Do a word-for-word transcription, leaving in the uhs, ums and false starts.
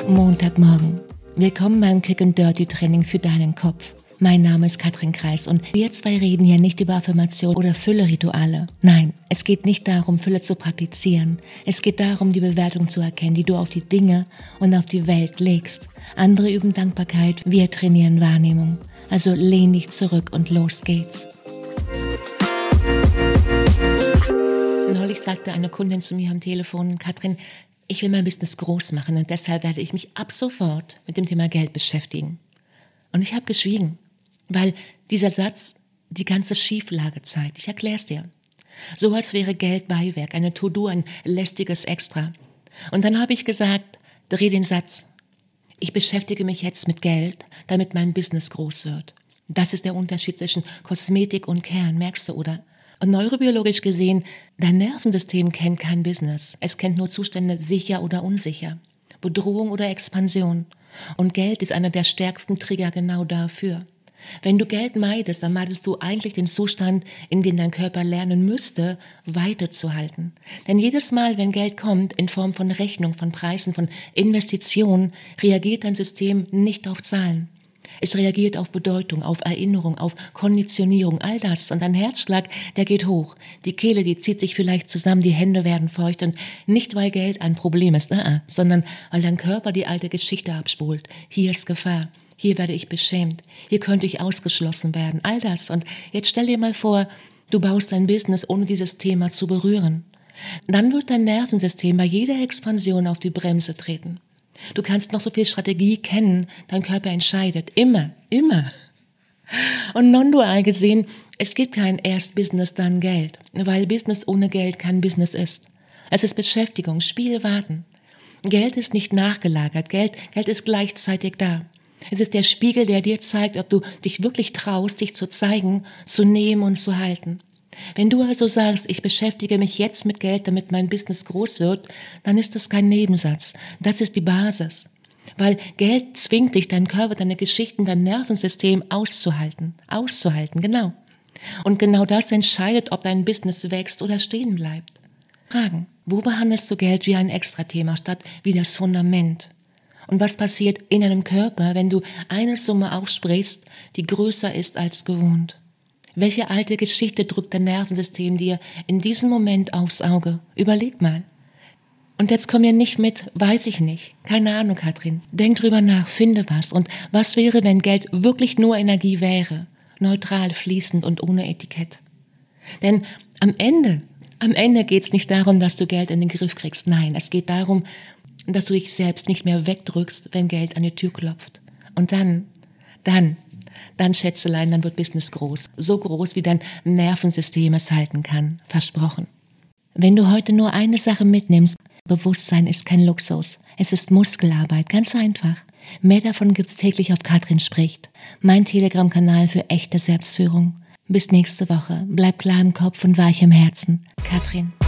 Montagmorgen. Willkommen beim Quick and Dirty Training für deinen Kopf. Mein Name ist Katrin Kreis und wir zwei reden hier nicht über Affirmation oder Fülle-Rituale. Nein, es geht nicht darum, Fülle zu praktizieren. Es geht darum, die Bewertung zu erkennen, die du auf die Dinge und auf die Welt legst. Andere üben Dankbarkeit, wir trainieren Wahrnehmung. Also lehn dich zurück und los geht's. Neulich sagte eine Kundin zu mir am Telefon: Katrin, ich will mein Business groß machen und deshalb werde ich mich ab sofort mit dem Thema Geld beschäftigen. Und ich habe geschwiegen, weil dieser Satz die ganze Schieflage zeigt. Ich erkläre es dir. So als wäre Geld Beiwerk, eine To-Do, ein lästiges Extra. Und dann habe ich gesagt, dreh den Satz. Ich beschäftige mich jetzt mit Geld, damit mein Business groß wird. Das ist der Unterschied zwischen Kosmetik und Kern, merkst du, oder? Und neurobiologisch gesehen, dein Nervensystem kennt kein Business. Es kennt nur Zustände sicher oder unsicher, Bedrohung oder Expansion. Und Geld ist einer der stärksten Trigger genau dafür. Wenn du Geld meidest, dann meidest du eigentlich den Zustand, in dem dein Körper lernen müsste, weiterzuhalten. Denn jedes Mal, wenn Geld kommt, in Form von Rechnung, von Preisen, von Investitionen, reagiert dein System nicht auf Zahlen. Es reagiert auf Bedeutung, auf Erinnerung, auf Konditionierung, all das. Und dein Herzschlag, der geht hoch. Die Kehle, die zieht sich vielleicht zusammen, die Hände werden feucht. Und nicht, weil Geld ein Problem ist, uh-uh, sondern weil dein Körper die alte Geschichte abspult. Hier ist Gefahr. Hier werde ich beschämt. Hier könnte ich ausgeschlossen werden. All das. Und jetzt stell dir mal vor, du baust dein Business, ohne dieses Thema zu berühren. Dann wird dein Nervensystem bei jeder Expansion auf die Bremse treten. Du kannst noch so viel Strategie kennen, dein Körper entscheidet. Immer, immer. Und non-dual gesehen, es gibt kein erst Business, dann Geld. Weil Business ohne Geld kein Business ist. Es ist Beschäftigung, Spiel, Warten. Geld ist nicht nachgelagert, Geld, Geld ist gleichzeitig da. Es ist der Spiegel, der dir zeigt, ob du dich wirklich traust, dich zu zeigen, zu nehmen und zu halten. Wenn du also sagst, ich beschäftige mich jetzt mit Geld, damit mein Business groß wird, dann ist das kein Nebensatz. Das ist die Basis. Weil Geld zwingt dich, deinen Körper, deine Geschichten, dein Nervensystem auszuhalten. Auszuhalten, genau. Und genau das entscheidet, ob dein Business wächst oder stehen bleibt. Fragen: Wo behandelst du Geld wie ein Extrathema statt wie das Fundament? Und was passiert in deinem Körper, wenn du eine Summe aufsprichst, die größer ist als gewohnt? Welche alte Geschichte drückt dein Nervensystem dir in diesem Moment aufs Auge? Überleg mal. Und jetzt komm mir nicht mit, weiß ich nicht. Keine Ahnung, Katrin. Denk drüber nach, finde was. Und was wäre, wenn Geld wirklich nur Energie wäre? Neutral, fließend und ohne Etikett. Denn am Ende, am Ende geht es nicht darum, dass du Geld in den Griff kriegst. Nein, es geht darum, dass du dich selbst nicht mehr wegdrückst, wenn Geld an die Tür klopft. Und dann, dann, dann, Schätzelein, dann wird Business groß. So groß, wie dein Nervensystem es halten kann. Versprochen. Wenn du heute nur eine Sache mitnimmst: Bewusstsein ist kein Luxus. Es ist Muskelarbeit, ganz einfach. Mehr davon gibt's täglich auf Katrin spricht. Mein Telegram-Kanal für echte Selbstführung. Bis nächste Woche. Bleib klar im Kopf und weich im Herzen. Katrin.